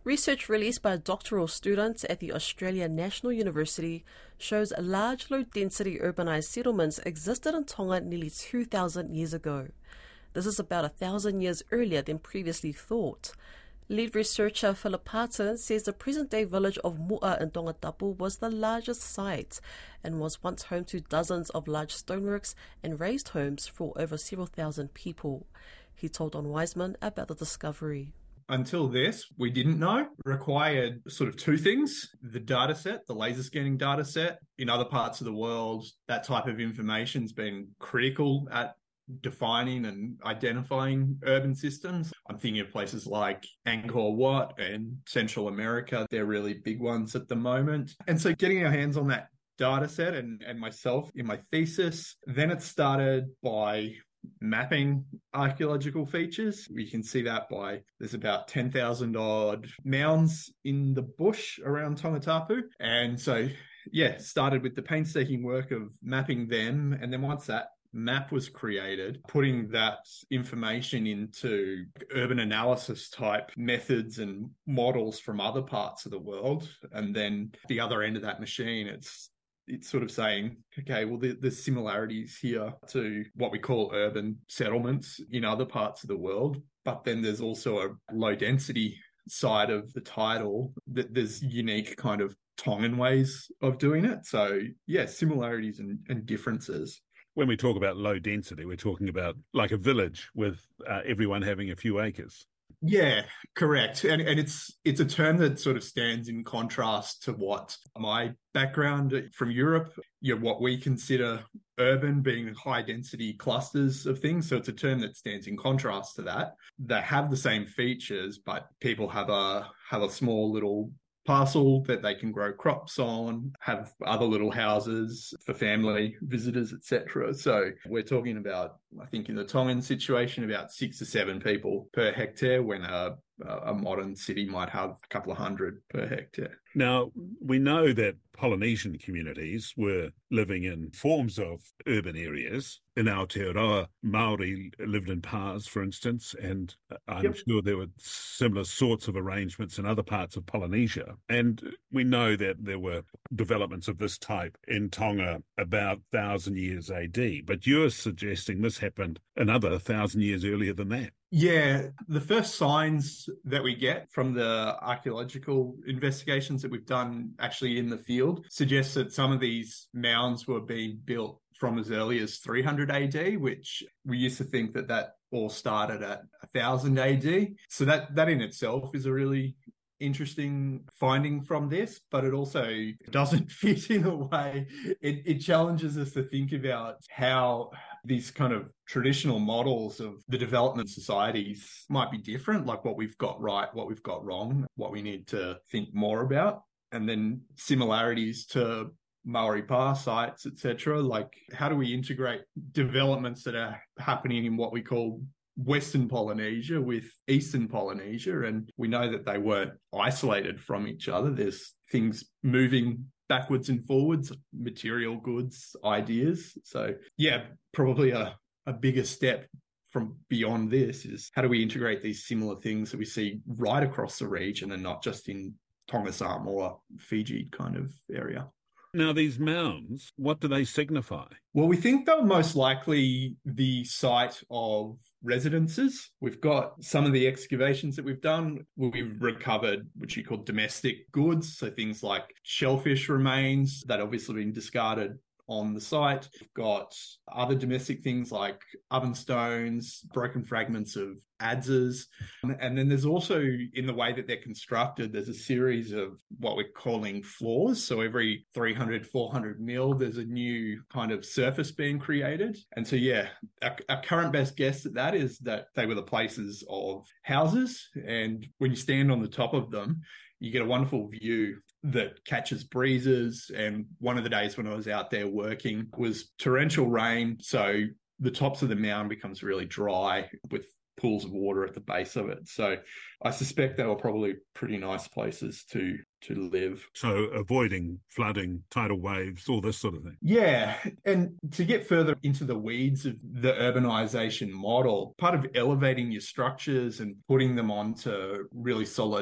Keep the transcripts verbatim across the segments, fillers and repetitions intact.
Research released by doctoral students at the Australian National University shows large low-density urbanised settlements existed in Tonga nearly two thousand years ago. This is about a thousand years earlier than previously thought. Lead researcher Philip Parton says the present-day village of Mu'a in Tongatapu was the largest site and was once home to dozens of large stoneworks and raised homes for over several thousand people. He told On Wiseman about the discovery. Until this, we didn't know, required sort of two things. The data set, the laser scanning data set. In other parts of the world, that type of information's been critical at defining and identifying urban systems. I'm thinking of places like Angkor Wat and Central America. They're really big ones at the moment. And so getting our hands on that data set and, and myself in my thesis, then it started by mapping archaeological features. We can see that by there's about ten thousand odd mounds in the bush around Tongatapu. And so, yeah, started with the painstaking work of mapping them. And then once that map was created, putting that information into urban analysis type methods and models from other parts of the world. And then the other end of that machine, it's It's sort of saying, okay, well, there's similarities here to what we call urban settlements in other parts of the world. But then there's also a low density side of the title that there's unique kind of Tongan ways of doing it. So, yeah, similarities and, and differences. When we talk about low density, we're talking about like a village with uh, everyone having a few acres. Yeah, correct. And and it's it's a term that sort of stands in contrast to what my background from Europe, you know, what we consider urban being high density clusters of things. So it's a term that stands in contrast to that. They have the same features, but people have a have a small little parcel that they can grow crops on, have other little houses for family visitors, et cetera. So we're talking about, I think in the Tongan situation, about six or seven people per hectare, when a, a modern city might have a couple of hundred per hectare. Now, we know that Polynesian communities were living in forms of urban areas. In Aotearoa, Maori lived in pars, for instance, and I'm yep. sure there were similar sorts of arrangements in other parts of Polynesia. And we know that there were developments of this type in Tonga about one thousand years A D, but you're suggesting this happened another one thousand years earlier than that. Yeah, the first signs that we get from the archaeological investigations that we've done actually in the field suggests that some of these mounds were being built from as early as three hundred A D, which we used to think that that all started at one thousand A D. So that, that in itself is a really interesting finding from this, but it also doesn't fit in a way. It, it challenges us to think about how these kind of traditional models of the development societies might be different, like what we've got right, what we've got wrong, what we need to think more about, and then similarities to Maori pa sites, et cetera. Like, how do we integrate developments that are happening in what we call Western Polynesia with Eastern Polynesia? And we know that they weren't isolated from each other. There's things moving backwards and forwards, material goods, ideas. So yeah, probably a, a bigger step from beyond this is how do we integrate these similar things that we see right across the region and not just in Tonga Samoa, Fiji kind of area. Now, these mounds, what do they signify? Well, we think they're most likely the site of residences. We've got some of the excavations that we've done. We've recovered what you call domestic goods, so things like shellfish remains that obviously been discarded on the site. We've got other domestic things like oven stones, broken fragments of adzes. And then there's also, in the way that they're constructed, there's a series of what we're calling floors. So every three hundred, four hundred mil, there's a new kind of surface being created. And so, yeah, our, our current best guess at that is that they were the places of houses. And when you stand on the top of them, you get a wonderful view that catches breezes. And one of the days when I was out there working was torrential rain. So the tops of the mound becomes really dry with pools of water at the base of it. So I suspect they were probably pretty nice places to to live. So avoiding flooding, tidal waves, all this sort of thing. Yeah. And to get further into the weeds of the urbanization model, part of elevating your structures and putting them onto really solid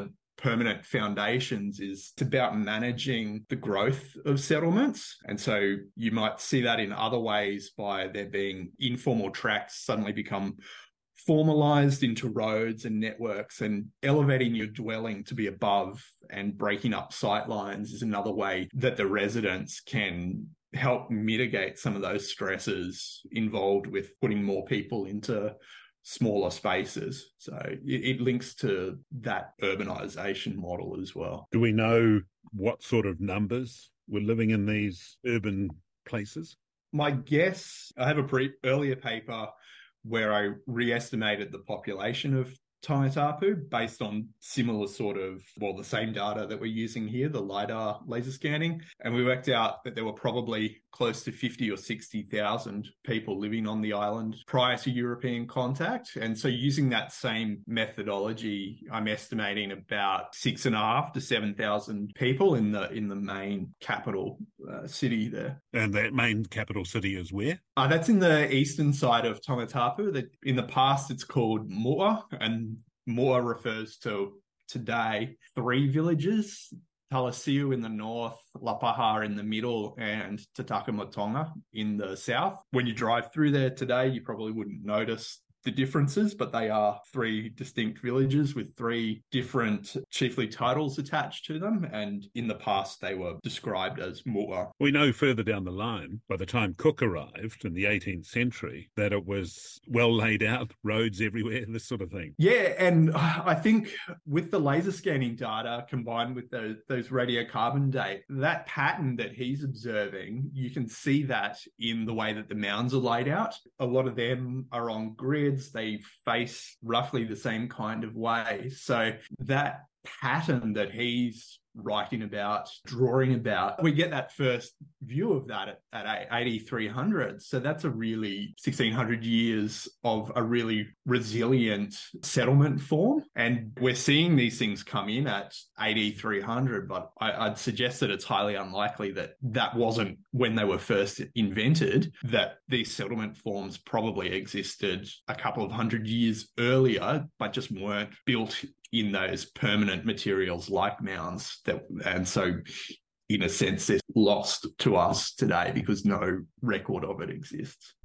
permanent foundations is it's about managing the growth of settlements. And so you might see that in other ways by there being informal tracks suddenly become formalized into roads and networks, and elevating your dwelling to be above and breaking up sight lines is another way that the residents can help mitigate some of those stresses involved with putting more people into smaller spaces. So it, it links to that urbanization model as well. Do we know what sort of numbers were living in these urban places? My guess, I have a pre- earlier paper where I re-estimated the population of Tongatapu based on similar sort of, well, the same data that we're using here, the LiDAR laser scanning. And we worked out that there were probably close to fifty or sixty thousand people living on the island prior to European contact. And so using that same methodology, I'm estimating about six and a half to seven thousand people in the in the main capital uh, city there. And that main capital city is where? Uh, that's in the eastern side of Tongatapu. That in the past it's called Mua, and Mua refers to today three villages: Talasiu in the north, Lapaha in the middle, and Tatakamotonga in the south. When you drive through there today, you probably wouldn't notice the differences, but they are three distinct villages with three different chiefly titles attached to them. And in the past, they were described as Mua. We know further down the line, by the time Cook arrived in the eighteenth century, that it was well laid out, roads everywhere, this sort of thing. Yeah, and I think with the laser scanning data combined with those, those radiocarbon date, that pattern that he's observing, you can see that in the way that the mounds are laid out. A lot of them are on grids. They face roughly the same kind of way. So that pattern that he's writing about, drawing about, we get that first view of that at, at eighty-three hundred. So that's a really sixteen hundred years of a really resilient settlement form. And we're seeing these things come in at eighty-three hundred, but I, I'd suggest that it's highly unlikely that that wasn't when they were first invented, that these settlement forms probably existed a couple of hundred years earlier, but just weren't built in those permanent materials like mounds. That, and so in a sense, they're lost to us today because no record of it exists.